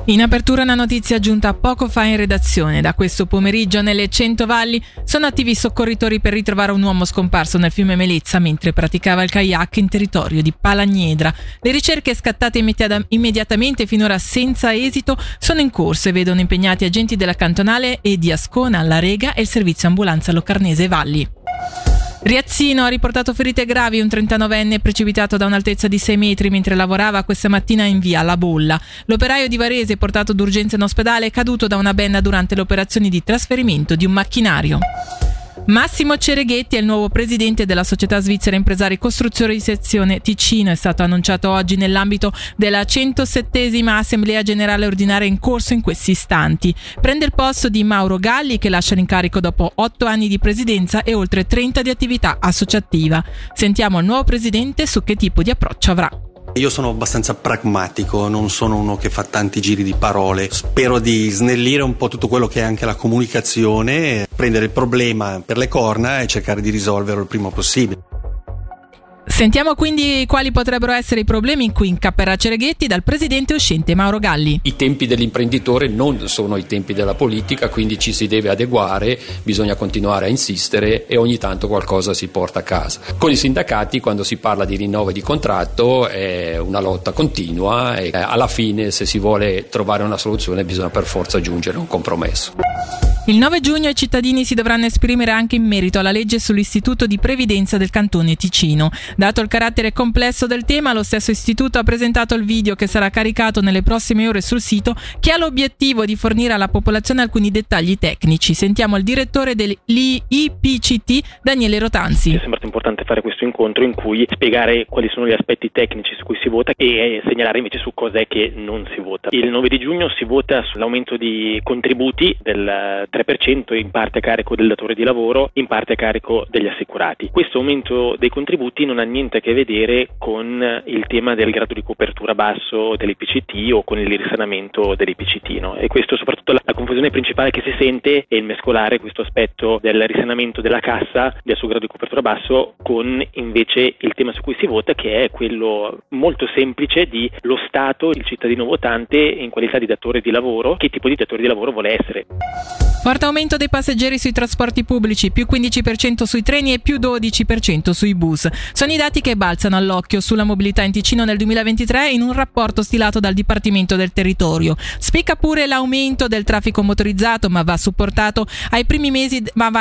In apertura una notizia giunta poco fa in redazione. Da questo pomeriggio nelle Centovalli sono attivi i soccorritori per ritrovare un uomo scomparso nel fiume Melezza mentre praticava il kayak in territorio di Palagnedra. Le ricerche scattate immediatamente finora senza esito sono in corso e vedono impegnati agenti della cantonale e di Ascona, la Rega e il servizio ambulanza Locarnese Valli. Riazzino ha riportato ferite gravi un 39enne precipitato da un'altezza di 6 metri mentre lavorava questa mattina in via La Bolla. L'operaio di Varese, portato d'urgenza in ospedale, è caduto da una benna durante le operazioni di trasferimento di un macchinario. Massimo Cereghetti è il nuovo presidente della società svizzera impresari costruzione di sezione Ticino. È stato annunciato oggi nell'ambito della 107esima assemblea generale ordinaria in corso in questi istanti. Prende il posto di Mauro Galli, che lascia l'incarico dopo 8 anni di presidenza e oltre 30 di attività associativa. Sentiamo il nuovo presidente su che tipo di approccio avrà. Io sono abbastanza pragmatico, non sono uno che fa tanti giri di parole. Spero di snellire un po' tutto quello che è anche la comunicazione, prendere il problema per le corna e cercare di risolverlo il prima possibile. Sentiamo quindi quali potrebbero essere i problemi in cui incapperà Cereghetti dal presidente uscente Mauro Galli. I tempi dell'imprenditore non sono i tempi della politica, quindi ci si deve adeguare, bisogna continuare a insistere e ogni tanto qualcosa si porta a casa. Con i sindacati, quando si parla di rinnovo di contratto, è una lotta continua e alla fine, se si vuole trovare una soluzione, bisogna per forza giungere a un compromesso. Il 9 giugno i cittadini si dovranno esprimere anche in merito alla legge sull'istituto di previdenza del cantone Ticino. Dato il carattere complesso del tema, lo stesso istituto ha presentato il video che sarà caricato nelle prossime ore sul sito, che ha l'obiettivo di fornire alla popolazione alcuni dettagli tecnici. Sentiamo il direttore dell'IPCT, Daniele Rotanzi. È sembrato importante fare questo incontro in cui spiegare quali sono gli aspetti tecnici su cui si vota e segnalare invece su cos'è che non si vota. Il 9 di giugno si vota sull'aumento di contributi del 3%, in parte a carico del datore di lavoro, in parte a carico degli assicurati. Questo aumento dei contributi non ha niente a che vedere con il tema del grado di copertura basso dell'IPCT o con il risanamento dell'IPCT, no? E questo soprattutto la confusione principale che si sente è il mescolare questo aspetto del risanamento della cassa, del suo grado di copertura basso, con invece il tema su cui si vota, che è quello molto semplice di lo Stato, il cittadino votante in qualità di datore di lavoro, che tipo di datore di lavoro vuole essere. Forte aumento dei passeggeri sui trasporti pubblici, più 15% sui treni e più 12% sui bus. Sono i dati che balzano all'occhio sulla mobilità in Ticino nel 2023 in un rapporto stilato dal Dipartimento del Territorio. Spicca pure l'aumento del traffico motorizzato, ma va rapportato ai primi mesi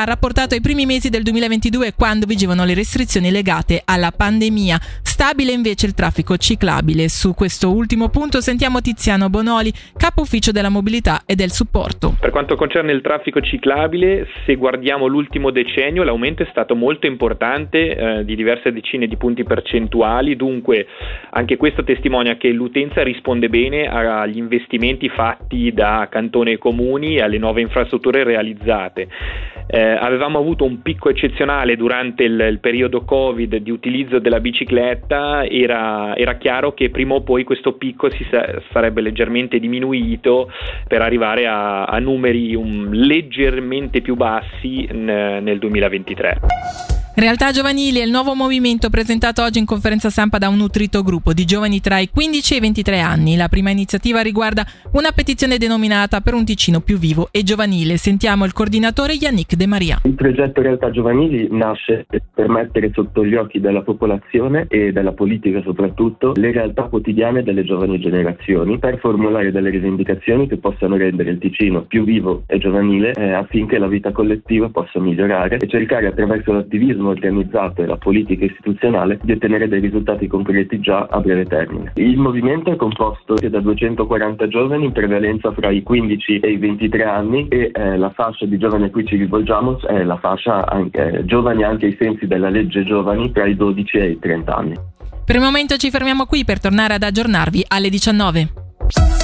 del 2022, quando vigevano le restrizioni legate alla pandemia. Stabile invece il traffico ciclabile. Su questo ultimo punto sentiamo Tiziano Bonoli, capo ufficio della mobilità e del supporto. Per quanto concerne il traffico ciclabile, se guardiamo l'ultimo decennio, l'aumento è stato molto importante, di diverse decine di punti percentuali. Dunque anche questo testimonia che l'utenza risponde bene agli investimenti fatti da cantone e comuni e alle nuove infrastrutture realizzate. Avevamo avuto un picco eccezionale durante il periodo Covid di utilizzo della bicicletta. Era chiaro che prima o poi questo picco sarebbe leggermente diminuito per arrivare a numeri leggermente più bassi nel 2023. Realtà Giovanili è il nuovo movimento presentato oggi in conferenza stampa da un nutrito gruppo di giovani tra i 15 e i 23 anni. La prima iniziativa riguarda una petizione denominata Per un Ticino più vivo e giovanile. Sentiamo il coordinatore Yannick De Maria. Il progetto Realtà Giovanili nasce per mettere sotto gli occhi della popolazione e della politica soprattutto le realtà quotidiane delle giovani generazioni, per formulare delle rivendicazioni che possano rendere il Ticino più vivo e giovanile, affinché la vita collettiva possa migliorare e cercare attraverso l'attivismo organizzato e la politica istituzionale di ottenere dei risultati concreti già a breve termine. Il movimento è composto da 240 giovani in prevalenza fra i 15 e i 23 anni e la fascia di giovani a cui ci rivolgiamo è la fascia giovani anche ai sensi della legge giovani tra i 12 e i 30 anni. Per il momento ci fermiamo qui per tornare ad aggiornarvi alle 19.